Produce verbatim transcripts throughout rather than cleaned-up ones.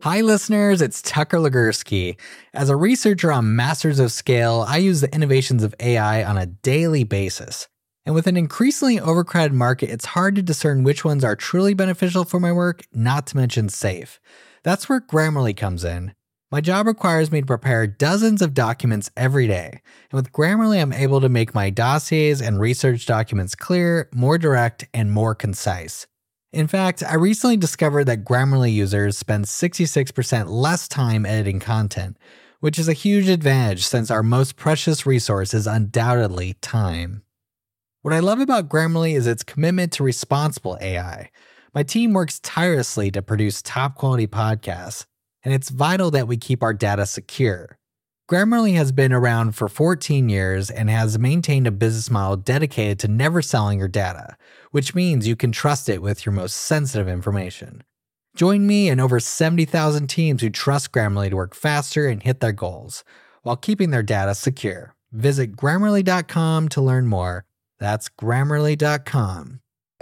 Hi listeners, it's Tucker Legursky. As a researcher on Masters of Scale, I use the innovations of A I on a daily basis. And with an increasingly overcrowded market, it's hard to discern which ones are truly beneficial for my work, not to mention safe. That's where Grammarly comes in. My job requires me to prepare dozens of documents every day. And with Grammarly, I'm able to make my dossiers and research documents clear, more direct, and more concise. In fact, I recently discovered that Grammarly users spend sixty-six percent less time editing content, which is a huge advantage since our most precious resource is undoubtedly time. What I love about Grammarly is its commitment to responsible A I. My team works tirelessly to produce top-quality podcasts, and it's vital that we keep our data secure. Grammarly has been around for fourteen years and has maintained a business model dedicated to never selling your data, which means you can trust it with your most sensitive information. Join me and over seventy thousand teams who trust Grammarly to work faster and hit their goals, while keeping their data secure. Visit Grammarly dot com to learn more. That's Grammarly dot com.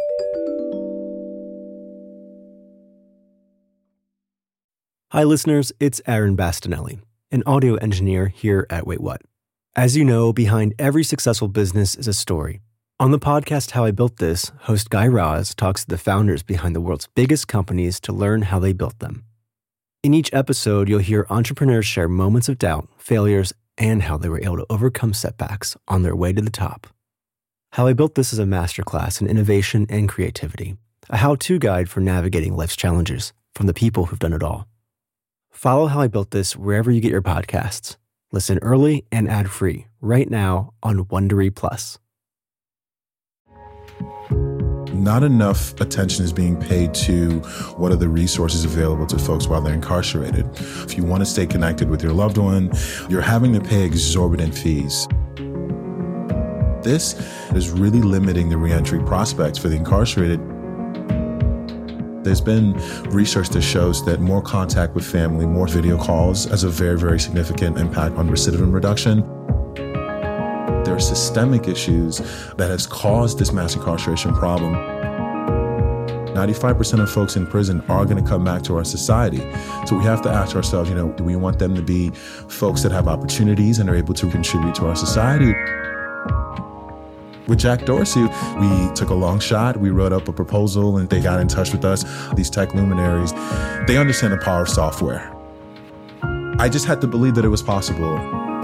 Hi listeners, it's Aaron Bastinelli, an audio engineer here at Wait What. As you know, behind every successful business is a story. On the podcast How I Built This, host Guy Raz talks to the founders behind the world's biggest companies to learn how they built them. In each episode, you'll hear entrepreneurs share moments of doubt, failures, and how they were able to overcome setbacks on their way to the top. How I Built This is a masterclass in innovation and creativity, a how-to guide for navigating life's challenges from the people who've done it all. Follow How I Built This wherever you get your podcasts. Listen early and ad-free right now on Wondery Plus. Not enough attention is being paid to what are the resources available to folks while they're incarcerated. If you want to stay connected with your loved one, you're having to pay exorbitant fees. This is really limiting the reentry prospects for the incarcerated. There's been research that shows that more contact with family, more video calls has a very, very significant impact on recidivism reduction. There are systemic issues that has caused this mass incarceration problem. ninety-five percent of folks in prison are going to come back to our society. So we have to ask ourselves, you know, do we want them to be folks that have opportunities and are able to contribute to our society? With Jack Dorsey, we took a long shot. We wrote up a proposal and they got in touch with us. These tech luminaries, they understand the power of software. I just had to believe that it was possible.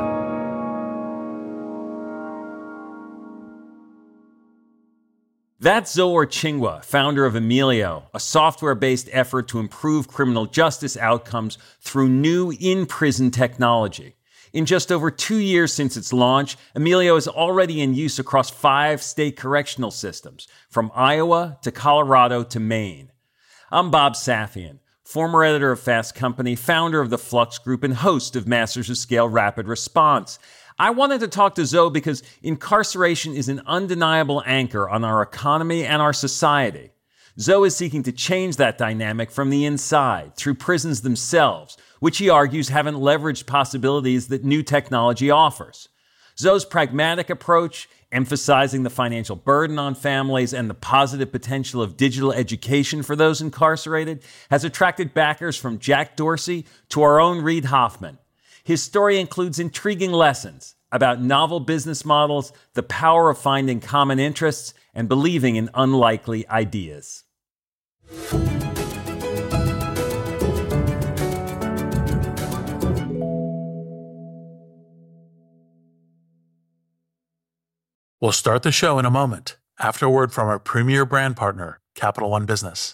That's Zohar Chingwa, founder of Emilio, a software-based effort to improve criminal justice outcomes through new in-prison technology. In just over two years since its launch, Emilio is already in use across five state correctional systems, from Iowa to Colorado to Maine. I'm Bob Safian, former editor of Fast Company, founder of the Flux Group, and host of Masters of Scale Rapid Response. I wanted to talk to Zoe because incarceration is an undeniable anchor on our economy and our society. Zoe is seeking to change that dynamic from the inside through prisons themselves, which he argues haven't leveraged possibilities that new technology offers. Zoe's pragmatic approach, emphasizing the financial burden on families and the positive potential of digital education for those incarcerated, has attracted backers from Jack Dorsey to our own Reid Hoffman. His story includes intriguing lessons about novel business models, the power of finding common interests, and believing in unlikely ideas. We'll start the show in a moment, after a word from our premier brand partner, Capital One Business.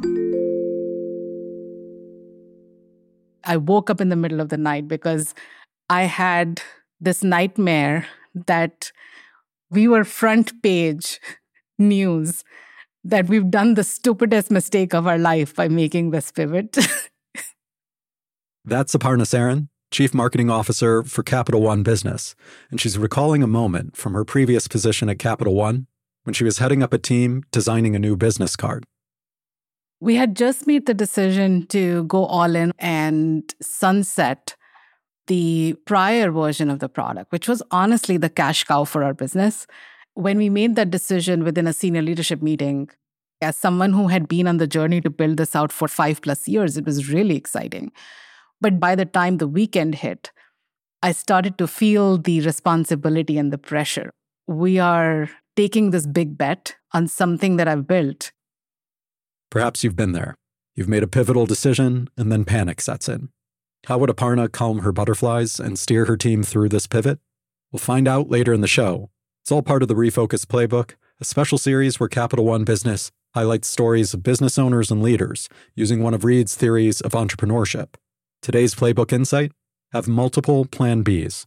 I woke up in the middle of the night because I had this nightmare that we were front page news, that we've done the stupidest mistake of our life by making this pivot. That's Aparna Saran, Chief Marketing Officer for Capital One Business, and she's recalling a moment from her previous position at Capital One when she was heading up a team designing a new business card. We had just made the decision to go all in and sunset the prior version of the product, which was honestly the cash cow for our business. When we made that decision within a senior leadership meeting, As someone who had been on the journey to build this out for five plus years, it was really exciting. But by the time the weekend hit, I started to feel the responsibility and the pressure. We are taking this big bet on something that I've built. Perhaps you've been there. You've made a pivotal decision, and then panic sets in. How would Aparna calm her butterflies and steer her team through this pivot? We'll find out later in the show. It's all part of the Refocus Playbook, a special series where Capital One Business highlights stories of business owners and leaders using one of Reid's theories of entrepreneurship. Today's Playbook Insight: have multiple Plan Bs.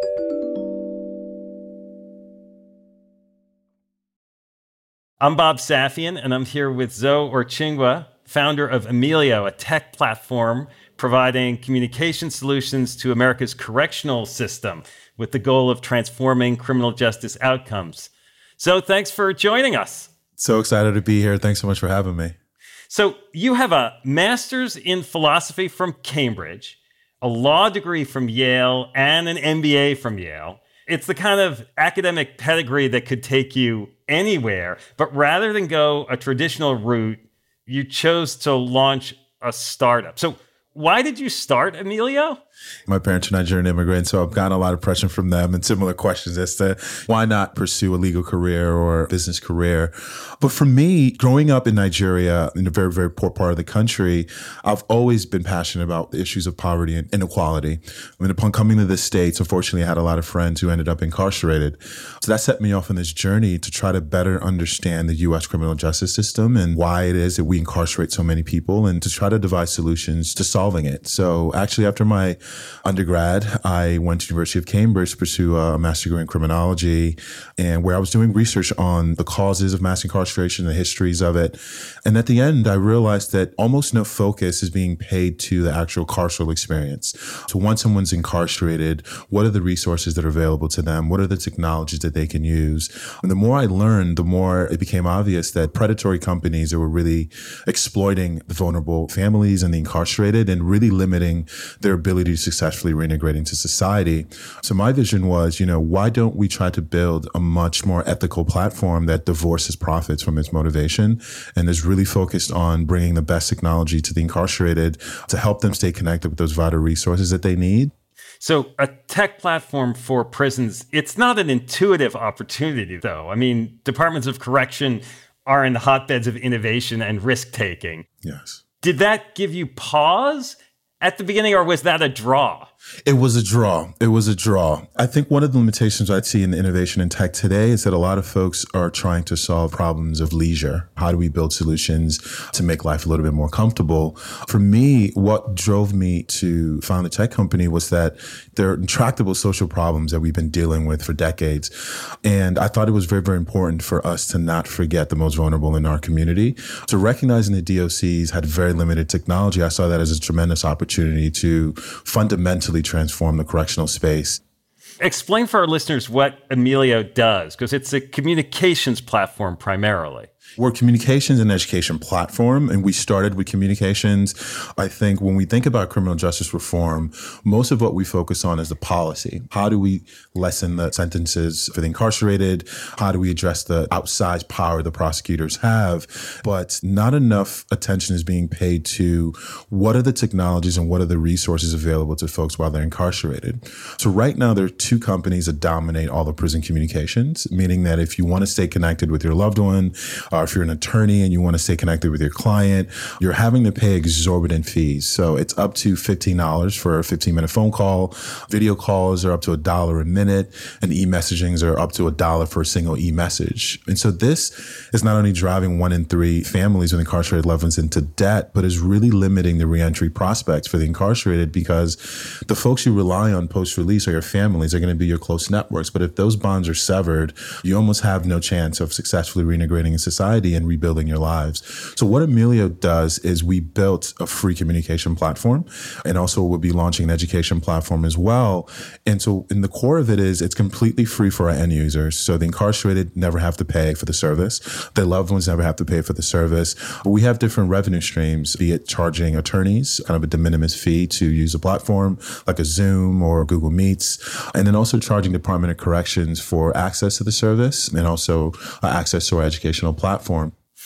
I'm Bob Safian, and I'm here with Zoe Orchingwa, founder of Emilio, a tech platform providing communication solutions to America's correctional system with the goal of transforming criminal justice outcomes. So thanks for joining us. So excited to be here. Thanks so much for having me. So you have a master's in philosophy from Cambridge, a law degree from Yale, and an M B A from Yale. It's the kind of academic pedigree that could take you anywhere, but rather than go a traditional route, you chose to launch a startup. So why did you start Emilio? My parents are Nigerian immigrants, so I've gotten a lot of pressure from them and similar questions as to why not pursue a legal career or business career. But for me, growing up in Nigeria, in a very, very poor part of the country, I've always been passionate about the issues of poverty and inequality. I mean, upon coming to the States, unfortunately, I had a lot of friends who ended up incarcerated. So that set me off on this journey to try to better understand the U S criminal justice system and why it is that we incarcerate so many people, and to try to devise solutions to solving it. So actually, after my undergrad, I went to the University of Cambridge to pursue a master's degree in criminology, and where I was doing research on the causes of mass incarceration, the histories of it. And at the end, I realized that almost no focus is being paid to the actual carceral experience. So once someone's incarcerated, what are the resources that are available to them? What are the technologies that they can use? And the more I learned, the more it became obvious that predatory companies that were really exploiting the vulnerable families and the incarcerated and really limiting their ability to successfully reintegrate into society. So my vision was, you know, why don't we try to build a much more ethical platform that divorces profits from its motivation and is really focused on bringing the best technology to the incarcerated to help them stay connected with those vital resources that they need? So a tech platform for prisons, it's not an intuitive opportunity, though. I mean, departments of correction are in the hotbeds of innovation and risk-taking. Yes. Did that give you pause at the beginning, or was that a draw? It was a draw. It was a draw. I think one of the limitations I see in the innovation in tech today is that a lot of folks are trying to solve problems of leisure. How do we build solutions to make life a little bit more comfortable? For me, what drove me to found a tech company was that there are intractable social problems that we've been dealing with for decades. And I thought it was very, very important for us to not forget the most vulnerable in our community. So recognizing the D O Cs had very limited technology, I saw that as a tremendous opportunity to fundamentally transform the correctional space. Explain for our listeners what Emilio does, because it's a communications platform primarily. We're a communications and education platform, and we started with communications. I think when we think about criminal justice reform, most of what we focus on is the policy. How do we lessen the sentences for the incarcerated? How do we address the outsized power the prosecutors have? But not enough attention is being paid to what are the technologies and what are the resources available to folks while they're incarcerated. So right now, there are two companies that dominate all the prison communications, meaning that if you want to stay connected with your loved one, or if you're an attorney and you want to stay connected with your client, you're having to pay exorbitant fees. So it's up to fifteen dollars for a fifteen minute phone call. Video calls are up to a dollar a minute, and e-messagings are up to a dollar for a single e-message. And so this is not only driving one in three families with incarcerated loved ones into debt, but is really limiting the reentry prospects for the incarcerated, because the folks you rely on post-release are your families, are going to be your close networks. But if those bonds are severed, you almost have no chance of successfully reintegrating in society and rebuilding your lives. So what Emilio does is we built a free communication platform, and also we'll be launching an education platform as well. And so in the core of it is it's completely free for our end users. So the incarcerated never have to pay for the service. Their loved ones never have to pay for the service. But we have different revenue streams, be it charging attorneys kind of a de minimis fee to use a platform like a Zoom or Google Meets, and then also charging Department of Corrections for access to the service and also uh, access to our educational platform.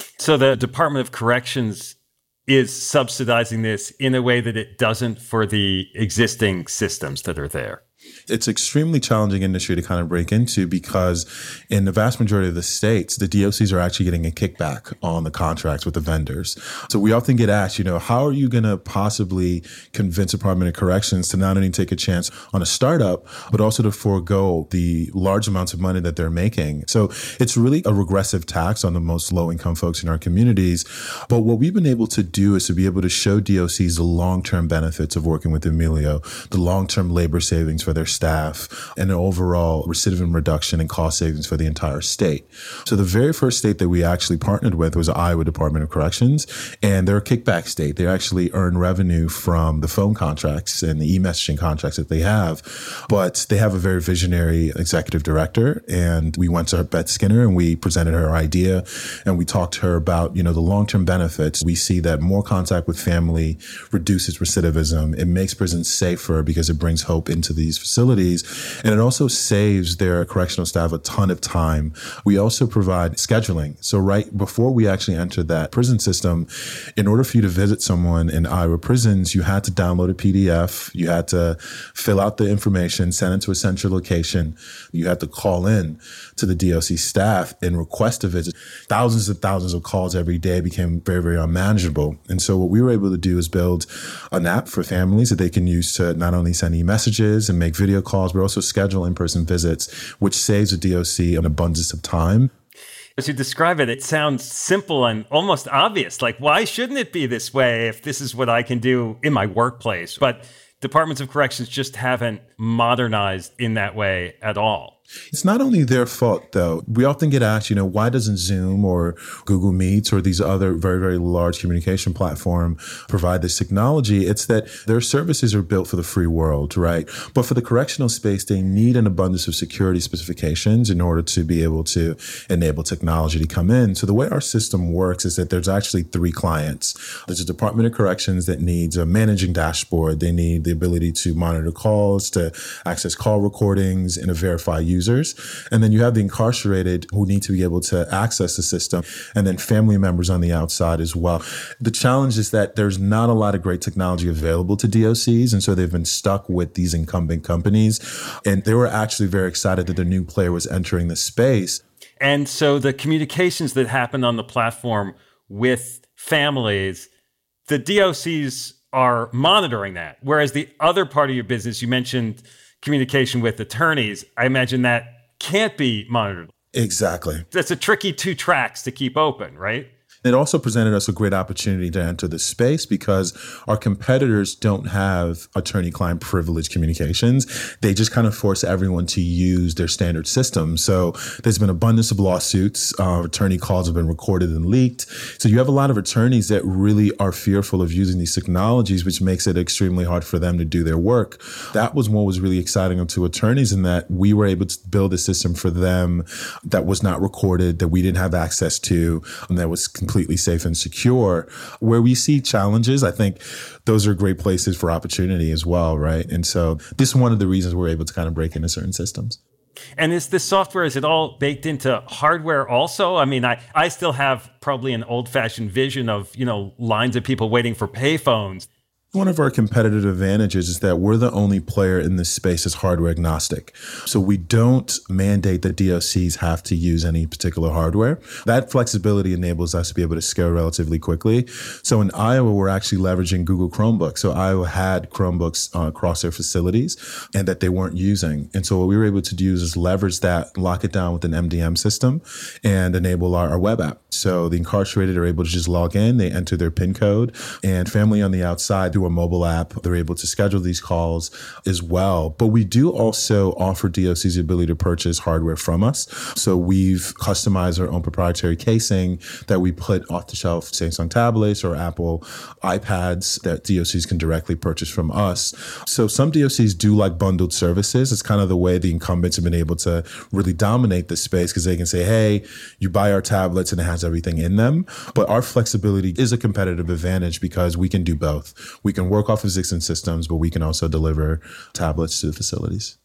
So the Department of Corrections is subsidizing this in a way that it doesn't for the existing systems that are there. It's an extremely challenging industry to kind of break into because in the vast majority of the states, the D O Cs are actually getting a kickback on the contracts with the vendors. So we often get asked, you know, how are you going to possibly convince the Department of Corrections to not only take a chance on a startup, but also to forego the large amounts of money that they're making? So it's really a regressive tax on the most low-income folks in our communities. But what we've been able to do is to be able to show D O Cs the long-term benefits of working with Emilio, the long-term labor savings for their staff, and an overall recidivism reduction and cost savings for the entire state. So the very first state that we actually partnered with was Iowa Department of Corrections, and they're a kickback state. They actually earn revenue from the phone contracts and the e-messaging contracts that they have, but they have a very visionary executive director, and we went to Beth Skinner and we presented her idea, and we talked to her about, you know, the long-term benefits. We see that more contact with family reduces recidivism. It makes prisons safer because it brings hope into these facilities, and it also saves their correctional staff a ton of time. We also provide scheduling. So right before we actually entered that prison system, in order for you to visit someone in Iowa prisons, you had to download a P D F, you had to fill out the information, send it to a central location, you had to call in to the D O C staff and request a visit. Thousands and thousands of calls every day became very, very unmanageable. And so what we were able to do is build an app for families that they can use to not only send e-messages and make video calls, but also schedule in-person visits, which saves the D O C an abundance of time. As you describe it, it sounds simple and almost obvious. Like, why shouldn't it be this way if this is what I can do in my workplace? But departments of corrections just haven't modernized in that way at all. It's not only their fault, though. We often get asked, you know, why doesn't Zoom or Google Meets or these other very, very large communication platform provide this technology? It's that their services are built for the free world, right? But for the correctional space, they need an abundance of security specifications in order to be able to enable technology to come in. So the way our system works is that there's actually three clients. There's a Department of Corrections that needs a managing dashboard. They need the ability to monitor calls, to access call recordings, and to verify users. Users. And then you have the incarcerated who need to be able to access the system, and then family members on the outside as well. The challenge is that there's not a lot of great technology available to D O Cs, and so they've been stuck with these incumbent companies. And they were actually very excited that the new player was entering the space. And so the communications that happen on the platform with families, the D O Cs are monitoring that. Whereas the other part of your business, you mentioned communication with attorneys, I imagine that can't be monitored. Exactly. That's a tricky two tracks to keep open, right? It also presented us a great opportunity to enter this space because our competitors don't have attorney-client privilege communications. They just kind of force everyone to use their standard system. So there's been abundance of lawsuits. Uh, attorney calls have been recorded and leaked. So you have a lot of attorneys that really are fearful of using these technologies, which makes it extremely hard for them to do their work. That was what was really exciting to attorneys, in that we were able to build a system for them that was not recorded, that we didn't have access to, and that was completely safe and secure. Where we see challenges, I think those are great places for opportunity as well, right? And so this is one of the reasons we're able to kind of break into certain systems. And is this software, is it all baked into hardware also? I mean, I, I still have probably an old-fashioned vision of, you know, lines of people waiting for payphones. One of our competitive advantages is that we're the only player in this space that's hardware agnostic. So we don't mandate that D O Cs have to use any particular hardware. That flexibility enables us to be able to scale relatively quickly. So in Iowa, we're actually leveraging Google Chromebooks. So Iowa had Chromebooks uh, across their facilities and that they weren't using. And so what we were able to do is leverage that, lock it down with an M D M system, and enable our, our web app. So the incarcerated are able to just log in, they enter their PIN code, and family on the outside through a mobile app, they're able to schedule these calls as well. But we do also offer D O Cs the ability to purchase hardware from us. So we've customized our own proprietary casing that we put off the shelf Samsung tablets or Apple iPads that D O Cs can directly purchase from us. So some D O Cs do like bundled services. It's kind of the way the incumbents have been able to really dominate the space, because they can say, hey, you buy our tablets and it has everything in them. But our flexibility is a competitive advantage because we can do both. We can work off of existing systems, but we can also deliver tablets to the facilities.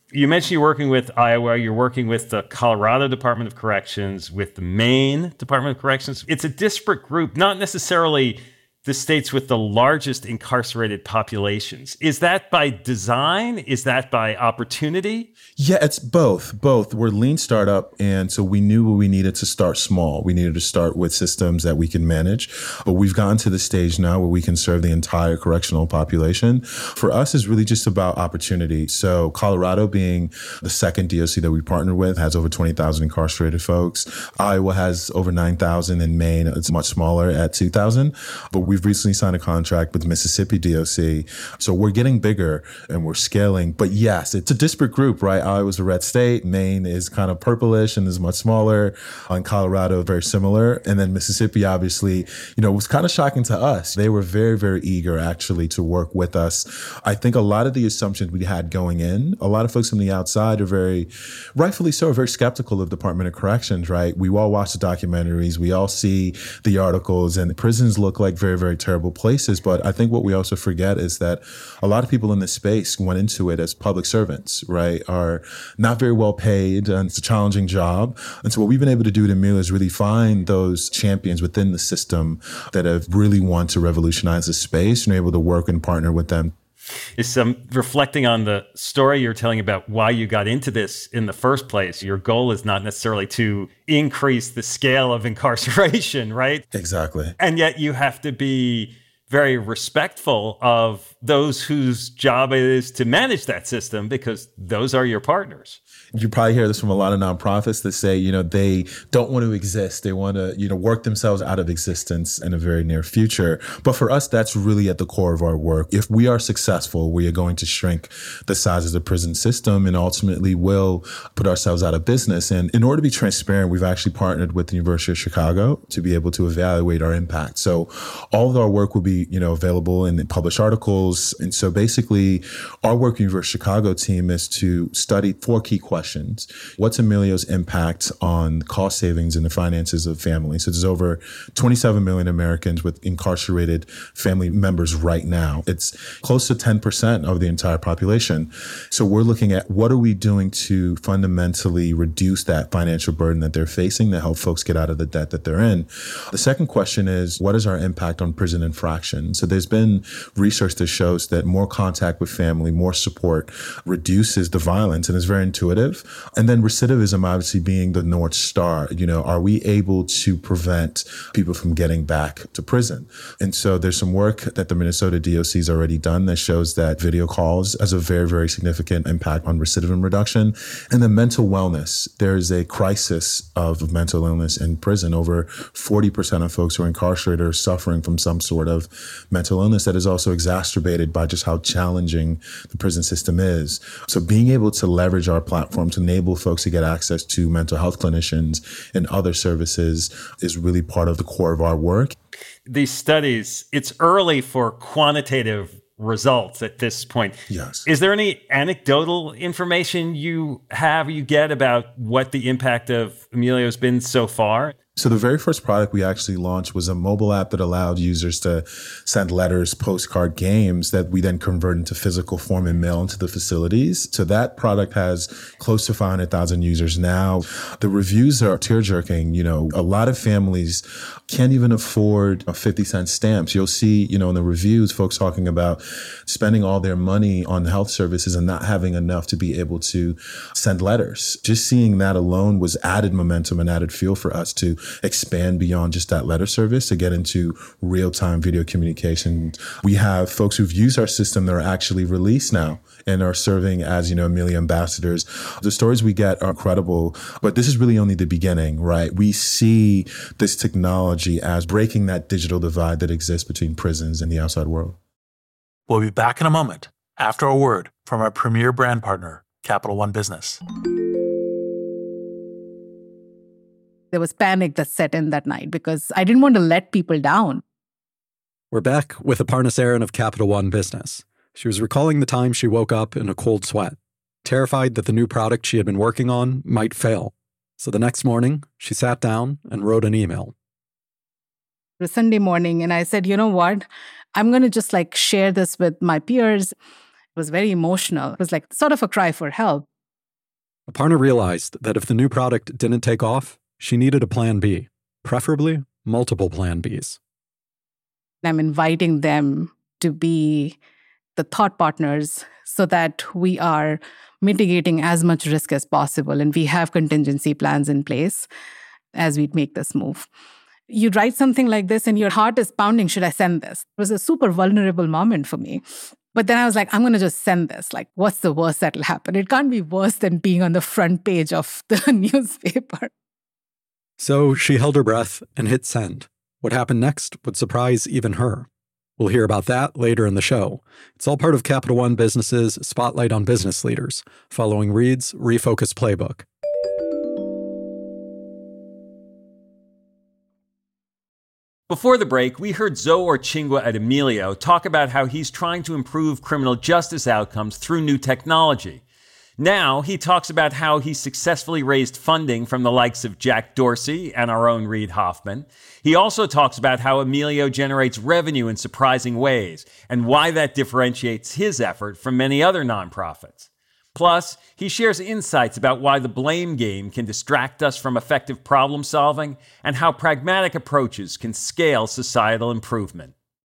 You mentioned you're working with Iowa, you're working with the Colorado Department of Corrections, with the Maine Department of Corrections. It's a disparate group, not necessarily the states with the largest incarcerated populations. Is that by design? Is that by opportunity? Yeah, it's both. Both. We're a lean startup, and so we knew we needed to start small. We needed to start with systems that we can manage. But we've gotten to the stage now where we can serve the entire correctional population. For us, it's really just about opportunity. So Colorado, being the second D O C that we partner with, has over twenty thousand incarcerated folks. Iowa has over nine thousand, and Maine, it's much smaller at two thousand. But we've recently signed a contract with Mississippi D O C. So we're getting bigger and we're scaling. But yes, it's a disparate group, right? Iowa's a red state. Maine is kind of purplish and is much smaller. In Colorado, very similar. And then Mississippi, obviously, you know, was kind of shocking to us. They were very, very eager actually to work with us. I think a lot of the assumptions we had going in, a lot of folks from the outside are very, rightfully so, very skeptical of Department of Corrections, right? We all watch the documentaries. We all see the articles, and the prisons look like very, very terrible places. But I think what we also forget is that a lot of people in this space went into it as public servants, right? Are not very well paid, and it's a challenging job. And so what we've been able to do at Amelia is really find those champions within the system that have really want to revolutionize the space and are able to work and partner with them. Is um, reflecting on the story you're telling about why you got into this in the first place. Your goal is not necessarily to increase the scale of incarceration, right? Exactly. And yet you have to be very respectful of those whose job it is to manage that system, because those are your partners. You probably hear this from a lot of nonprofits that say, you know, they don't want to exist. They want to, you know, work themselves out of existence in a very near future. But for us, that's really at the core of our work. If we are successful, we are going to shrink the size of the prison system and ultimately will put ourselves out of business. And in order to be transparent, we've actually partnered with the University of Chicago to be able to evaluate our impact. So all of our work will be, you know, available in published articles. And so basically our work at the University of Chicago team is to study four key questions. Questions. What's Amelia's impact on cost savings and the finances of families? So there's over twenty-seven million Americans with incarcerated family members right now. It's close to ten percent of the entire population. So we're looking at what are we doing to fundamentally reduce that financial burden that they're facing to help folks get out of the debt that they're in. The second question is, what is our impact on prison infraction? So there's been research that shows that more contact with family, more support reduces the violence, and is very intuitive. And then recidivism obviously being the North Star. You know, are we able to prevent people from getting back to prison? And so there's some work that the Minnesota D O C has already done that shows that video calls has a very, very significant impact on recidivism reduction. And then mental wellness. There's a crisis of mental illness in prison. Over forty percent of folks who are incarcerated are suffering from some sort of mental illness that is also exacerbated by just how challenging the prison system is. So being able to leverage our platform to enable folks to get access to mental health clinicians and other services is really part of the core of our work. These studies, it's early for quantitative results at this point. Yes. Is there any anecdotal information you have, you get about what the impact of Amelia has been so far? So the very first product we actually launched was a mobile app that allowed users to send letters, postcard, games that we then convert into physical form and mail into the facilities. So that product has close to five hundred thousand users now. The reviews are tear-jerking. You know, a lot of families can't even afford fifty cent stamps. You'll see, you know, in the reviews, folks talking about spending all their money on health services and not having enough to be able to send letters. Just seeing that alone was added momentum and added fuel for us to expand beyond just that letter service to get into real-time video communication. We have folks who've used our system that are actually released now and are serving as, you know, Amelia ambassadors. The stories we get are incredible, but this is really only the beginning, right? We see this technology as breaking that digital divide that exists between prisons and the outside world. We'll be back in a moment after a word from our premier brand partner, Capital One Business. There was panic that set in that night because I didn't want to let people down. We're back with Aparna Saran of Capital One Business. She was recalling the time she woke up in a cold sweat, terrified that the new product she had been working on might fail. So the next morning, she sat down and wrote an email. It was Sunday morning, and I said, you know what? I'm going to just like share this with my peers. It was very emotional. It was like sort of a cry for help. Aparna realized that if the new product didn't take off, she needed a plan B, preferably multiple plan Bs. I'm inviting them to be the thought partners so that we are mitigating as much risk as possible and we have contingency plans in place as we make this move. You write something like this and your heart is pounding, should I send this? It was a super vulnerable moment for me. But then I was like, I'm going to just send this. Like, what's the worst that'll happen? It can't be worse than being on the front page of the newspaper. So she held her breath and hit send. What happened next would surprise even her. We'll hear about that later in the show. It's all part of Capital One Business's Spotlight on Business Leaders, following Reid's Refocus Playbook. Before the break, we heard Zoe Orchingwa at Emilio talk about how he's trying to improve criminal justice outcomes through new technology. Now, he talks about how he successfully raised funding from the likes of Jack Dorsey and our own Reid Hoffman. He also talks about how Emilio generates revenue in surprising ways and why that differentiates his effort from many other nonprofits. Plus, he shares insights about why the blame game can distract us from effective problem solving and how pragmatic approaches can scale societal improvement.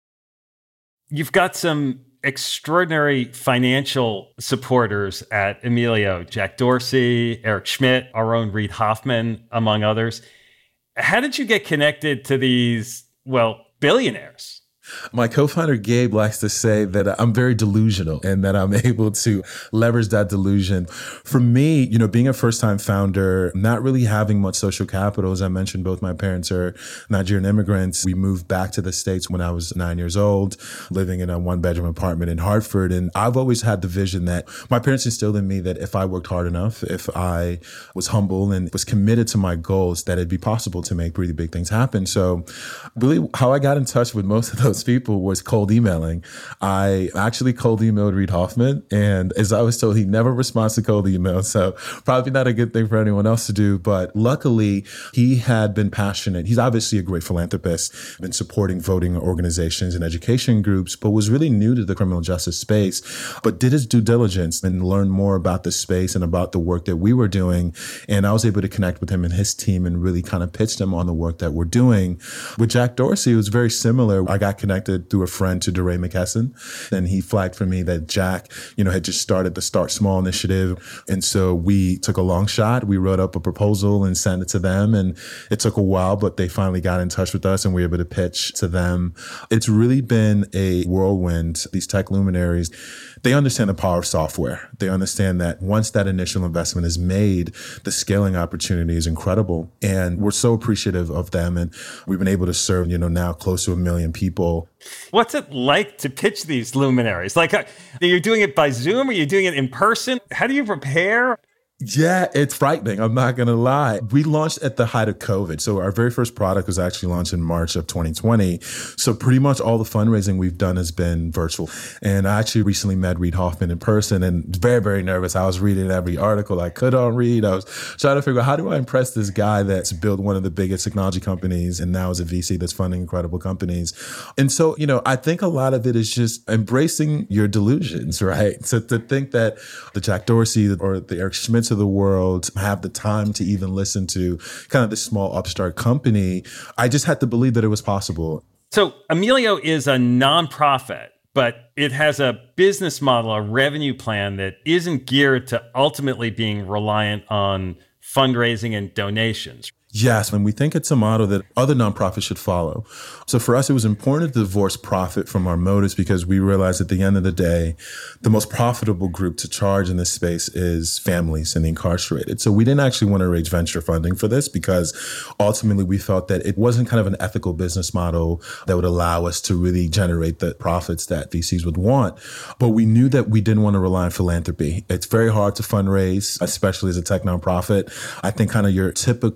You've got some extraordinary financial supporters at Emilio, Jack Dorsey, Eric Schmidt, our own Reid Hoffman, among others. How did you get connected to these, well, billionaires? My co-founder, Gabe, likes to say that I'm very delusional and that I'm able to leverage that delusion. For me, you know, being a first-time founder, not really having much social capital, as I mentioned, both my parents are Nigerian immigrants. We moved back to the States when I was nine years old, living in a one-bedroom apartment in Hartford. And I've always had the vision that my parents instilled in me that if I worked hard enough, if I was humble and was committed to my goals, that it'd be possible to make really big things happen. So really how I got in touch with most of those people was cold emailing. I actually cold emailed Reid Hoffman, and as I was told, he never responds to cold emails, so probably not a good thing for anyone else to do. But luckily, he had been passionate. He's obviously a great philanthropist, been supporting voting organizations and education groups, but was really new to the criminal justice space, but did his due diligence and learned more about the space and about the work that we were doing. And I was able to connect with him and his team and really kind of pitch them on the work that we're doing. With Jack Dorsey, it was very similar. I got connected through a friend to DeRay McKesson, and he flagged for me that Jack, you know, had just started the Start Small initiative. And so we took a long shot. We wrote up a proposal and sent it to them. And it took a while, but they finally got in touch with us and we were able to pitch to them. It's really been a whirlwind. These tech luminaries, they understand the power of software. They understand that once that initial investment is made, the scaling opportunity is incredible. And we're so appreciative of them. And we've been able to serve, you know, now close to a million people. What's it like to pitch these luminaries? Like, are you doing it by Zoom? Are you doing it in person? How do you prepare? Yeah, it's frightening. I'm not going to lie. We launched at the height of COVID. So our very first product was actually launched in March of twenty twenty. So pretty much all the fundraising we've done has been virtual. And I actually recently met Reid Hoffman in person and very, very nervous. I was reading every article I could on Reid. I was trying to figure out, how do I impress this guy that's built one of the biggest technology companies and now is a V C that's funding incredible companies? And so, you know, I think a lot of it is just embracing your delusions, right? So to think that the Jack Dorsey or the Eric Schmidt of the world have the time to even listen to kind of this small upstart company, I just had to believe that it was possible. So Emilio is a nonprofit, but it has a business model, a revenue plan that isn't geared to ultimately being reliant on fundraising and donations. Yes, and we think it's a model that other nonprofits should follow. So for us, it was important to divorce profit from our motives because we realized at the end of the day, the most profitable group to charge in this space is families and the incarcerated. So we didn't actually want to raise venture funding for this because ultimately we felt that it wasn't kind of an ethical business model that would allow us to really generate the profits that V Cs would want. But we knew that we didn't want to rely on philanthropy. It's very hard to fundraise, especially as a tech nonprofit. I think kind of your typical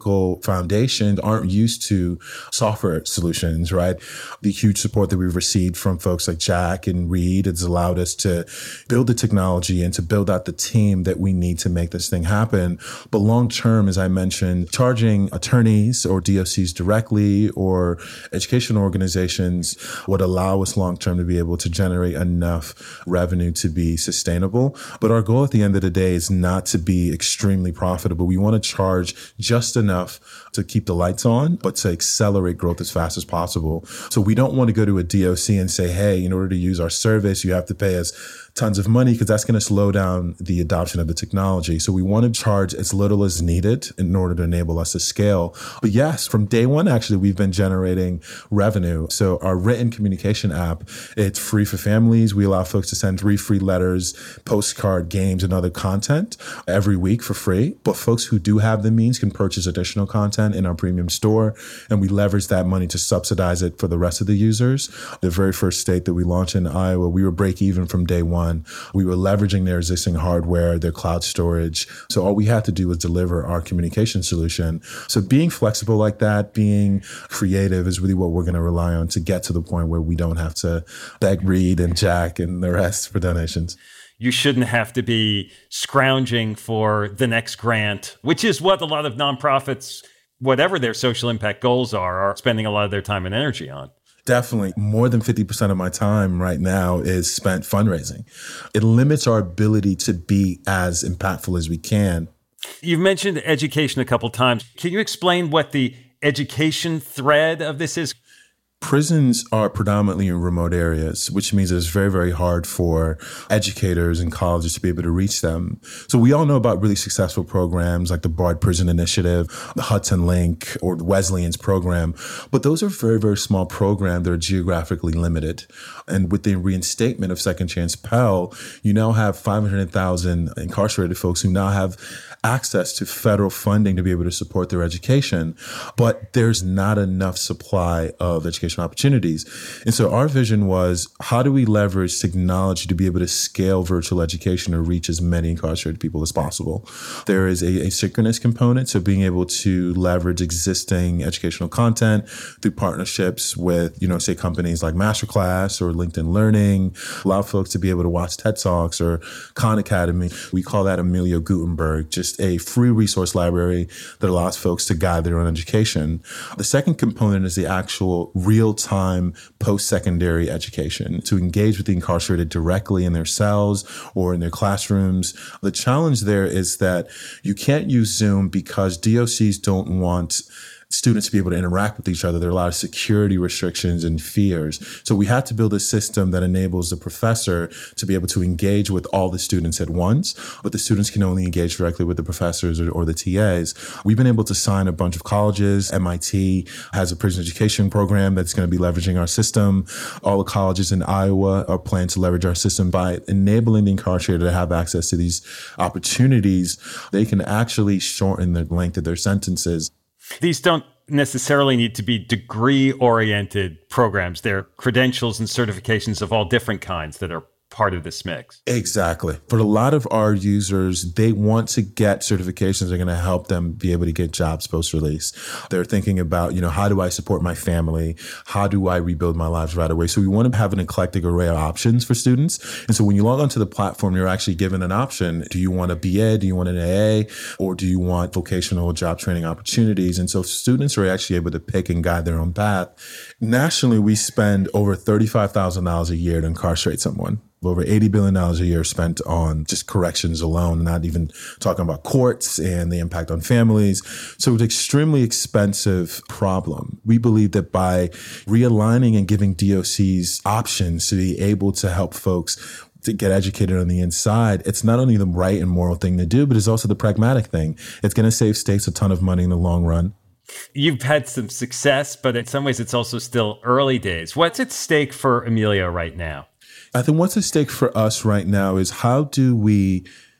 foundation aren't used to software solutions, right? The huge support that we've received from folks like Jack and Reed has allowed us to build the technology and to build out the team that we need to make this thing happen. But long term, as I mentioned, charging attorneys or D O Cs directly or education organizations would allow us long term to be able to generate enough revenue to be sustainable. But our goal at the end of the day is not to be extremely profitable. We want to charge just enough to keep the lights on, but to accelerate growth as fast as possible. So we don't want to go to a D O C and say, hey, in order to use our service, you have to pay us tons of money, because that's going to slow down the adoption of the technology. So we want to charge as little as needed in order to enable us to scale. But yes, from day one, actually, we've been generating revenue. So our written communication app, it's free for families. We allow folks to send three free letters, postcard, games, and other content every week for free. But folks who do have the means can purchase additional content in our premium store, and we leverage that money to subsidize it for the rest of the users. The very first state that we launched in Iowa, we were break even from day one. We were leveraging their existing hardware, their cloud storage. So all we had to do was deliver our communication solution. So being flexible like that, being creative is really what we're going to rely on to get to the point where we don't have to beg Reed and Jack and the rest for donations. You shouldn't have to be scrounging for the next grant, which is what a lot of nonprofits, whatever their social impact goals are, are spending a lot of their time and energy on. Definitely. More than fifty percent of my time right now is spent fundraising. It limits our ability to be as impactful as we can. You've mentioned education a couple times. Can you explain what the education thread of this is? Prisons are predominantly in remote areas, which means it's very, very hard for educators and colleges to be able to reach them. So we all know about really successful programs like the Bard Prison Initiative, the Hudson Link, or the Wesleyan's program. But those are very, very small programs that are geographically limited. And with the reinstatement of Second Chance Pell, you now have five hundred thousand incarcerated folks who now have access to federal funding to be able to support their education. But there's not enough supply of education opportunities. And so our vision was, how do we leverage technology to be able to scale virtual education to reach as many incarcerated people as possible? There is a asynchronous component, so being able to leverage existing educational content through partnerships with, you know, say companies like Masterclass or LinkedIn Learning, allow folks to be able to watch TED Talks or Khan Academy. We call that Emilio Gutenberg, just a free resource library that allows folks to guide their own education. The second component is the actual real real-time post-secondary education to engage with the incarcerated directly in their cells or in their classrooms. The challenge there is that you can't use Zoom because D O Cs don't want students to be able to interact with each other. There are a lot of security restrictions and fears. So we had to build a system that enables the professor to be able to engage with all the students at once, but the students can only engage directly with the professors or, or the T As. We've been able to sign a bunch of colleges. M I T has a prison education program that's going to be leveraging our system. All the colleges in Iowa are planning to leverage our system. By enabling the incarcerated to have access to these opportunities, they can actually shorten the length of their sentences. These don't necessarily need to be degree-oriented programs. They're credentials and certifications of all different kinds that are part of this mix. Exactly. For a lot of our users, they want to get certifications that are going to help them be able to get jobs post-release. They're thinking about, you know, how do I support my family? How do I rebuild my lives right away? So we want to have an eclectic array of options for students. And so when you log onto the platform, you're actually given an option. Do you want a B A? Do you want an A A? Or do you want vocational job training opportunities? And so students are actually able to pick and guide their own path. Nationally, we spend over thirty-five thousand dollars a year to incarcerate someone. Over eighty billion dollars a year spent on just corrections alone, not even talking about courts and the impact on families. So it's an extremely expensive problem. We believe that by realigning and giving D O Cs options to be able to help folks to get educated on the inside, it's not only the right and moral thing to do, but it's also the pragmatic thing. It's going to save states a ton of money in the long run. You've had some success, but in some ways it's also still early days. What's at stake for Emilio right now? I think what's at stake for us right now is how do we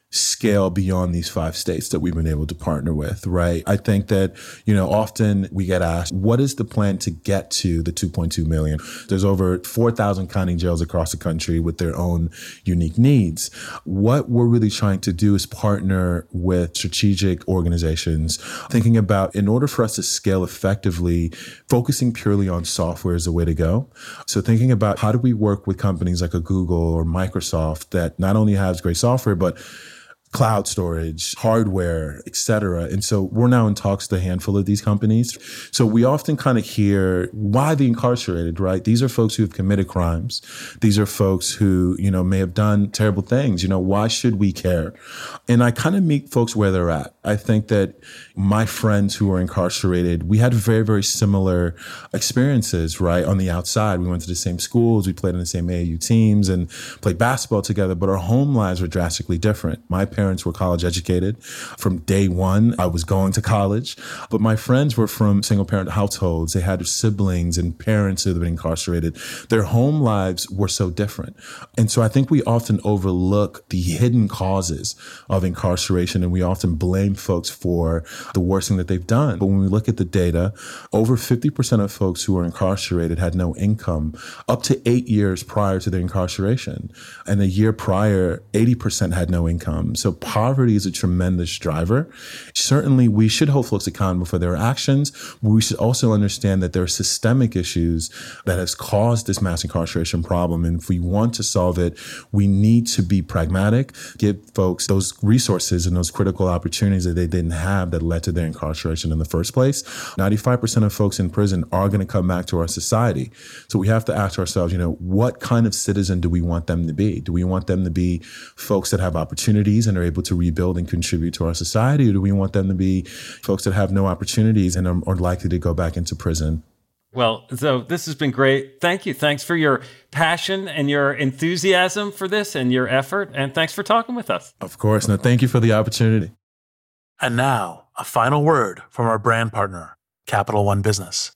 scale beyond these five states that we've been able to partner with, right? I think that, you know, often we get asked, what is the plan to get to the two point two million? There's over four thousand county jails across the country with their own unique needs. What we're really trying to do is partner with strategic organizations, thinking about, in order for us to scale effectively, focusing purely on software is the way to go. So thinking about how do we work with companies like a Google or Microsoft that not only has great software, but cloud storage, hardware, et cetera. And so we're now in talks with a handful of these companies. So we often kind of hear, why the incarcerated, right? These are folks who have committed crimes. These are folks who, you know, may have done terrible things. You know, why should we care? And I kind of meet folks where they're at. I think that my friends who are incarcerated, we had very, very similar experiences, right? On the outside, we went to the same schools, we played in the same A A U teams and played basketball together, but our home lives were drastically different. My parents were college educated. From day one, I was going to college, but my friends were from single parent households. They had siblings and parents who had been incarcerated. Their home lives were so different. And so I think we often overlook the hidden causes of incarceration, and we often blame folks for the worst thing that they've done. But when we look at the data, over fifty percent of folks who are incarcerated had no income up to eight years prior to their incarceration. And a year prior, eighty percent had no income. So poverty is a tremendous driver. Certainly, we should hold folks accountable for their actions. But we should also understand that there are systemic issues that has caused this mass incarceration problem. And if we want to solve it, we need to be pragmatic, give folks those resources and those critical opportunities that they didn't have that led to their incarceration in the first place. ninety-five percent of folks in prison are going to come back to our society. So we have to ask ourselves, you know, what kind of citizen do we want them to be? Do we want them to be folks that have opportunities and are able to rebuild and contribute to our society? Or do we want them to be folks that have no opportunities and are, are likely to go back into prison? Well, so this has been great. Thank you. Thanks for your passion and your enthusiasm for this and your effort. And thanks for talking with us. Of course. No, thank you for the opportunity. And now, a final word from our brand partner, Capital One Business.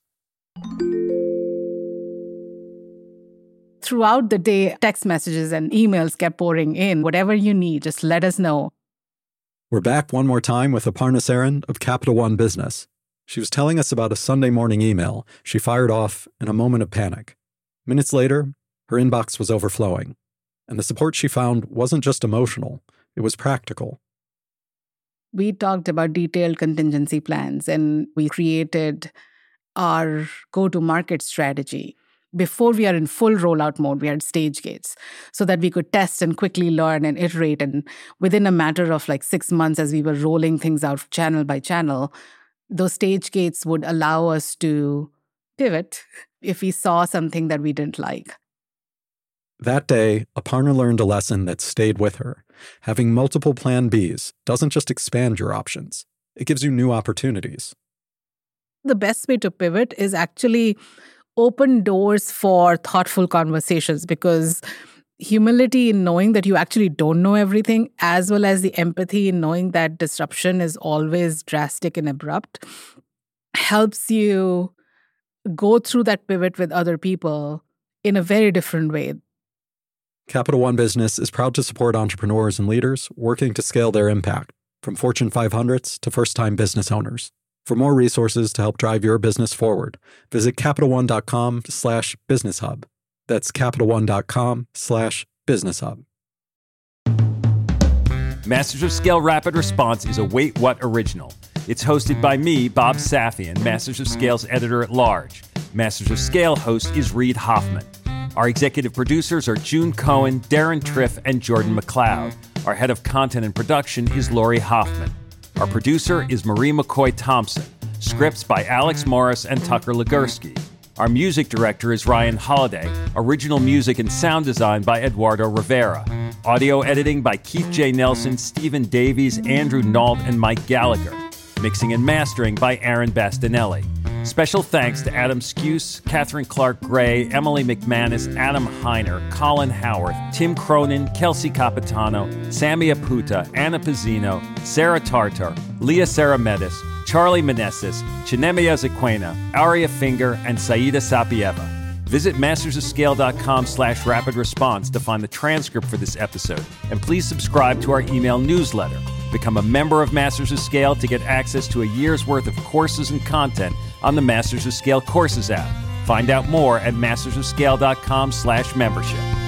Throughout the day, text messages and emails kept pouring in. Whatever you need, just let us know. We're back one more time with Aparna Saran of Capital One Business. She was telling us about a Sunday morning email she fired off in a moment of panic. Minutes later, her inbox was overflowing. And the support she found wasn't just emotional, it was practical. We talked about detailed contingency plans, and we created our go-to-market strategy. Before we are in full rollout mode, we had stage gates so that we could test and quickly learn and iterate. And within a matter of like six months, as we were rolling things out channel by channel, those stage gates would allow us to pivot if we saw something that we didn't like. That day, Aparna learned a lesson that stayed with her. Having multiple plan Bs doesn't just expand your options. It gives you new opportunities. The best way to pivot is actually open doors for thoughtful conversations, because humility in knowing that you actually don't know everything, as well as the empathy in knowing that disruption is always drastic and abrupt, helps you go through that pivot with other people in a very different way. Capital One Business is proud to support entrepreneurs and leaders working to scale their impact, from Fortune five hundreds to first-time business owners. For more resources to help drive your business forward, visit CapitalOne.com slash Business Hub. That's CapitalOne.com slash Business Hub. Masters of Scale Rapid Response is a Wait What original. It's hosted by me, Bob Safian, Masters of Scale's editor-at-large. Masters of Scale host is Reid Hoffman. Our executive producers are June Cohen, Darren Triff, and Jordan McLeod. Our head of content and production is Lori Hoffman. Our producer is Marie McCoy Thompson. Scripts by Alex Morris and Tucker Legursky. Our music director is Ryan Holiday. Original music and sound design by Eduardo Rivera. Audio editing by Keith J. Nelson, Stephen Davies, Andrew Nault, and Mike Gallagher. Mixing and mastering by Aaron Bastinelli. Special thanks to Adam Skuse, Catherine Clark Gray, Emily McManus, Adam Heiner, Colin Howarth, Tim Cronin, Kelsey Capitano, Sammy Aputa, Anna Pizzino, Sarah Tartar, Leah Saramedis, Charlie Meneses, Chinemia Zequena, Aria Finger, and Saida Sapieva. Visit mastersofscale.com slash rapid response to find the transcript for this episode. And please subscribe to our email newsletter. Become a member of Masters of Scale to get access to a year's worth of courses and content on the Masters of Scale Courses app. Find out more at mastersofscale.com slash membership.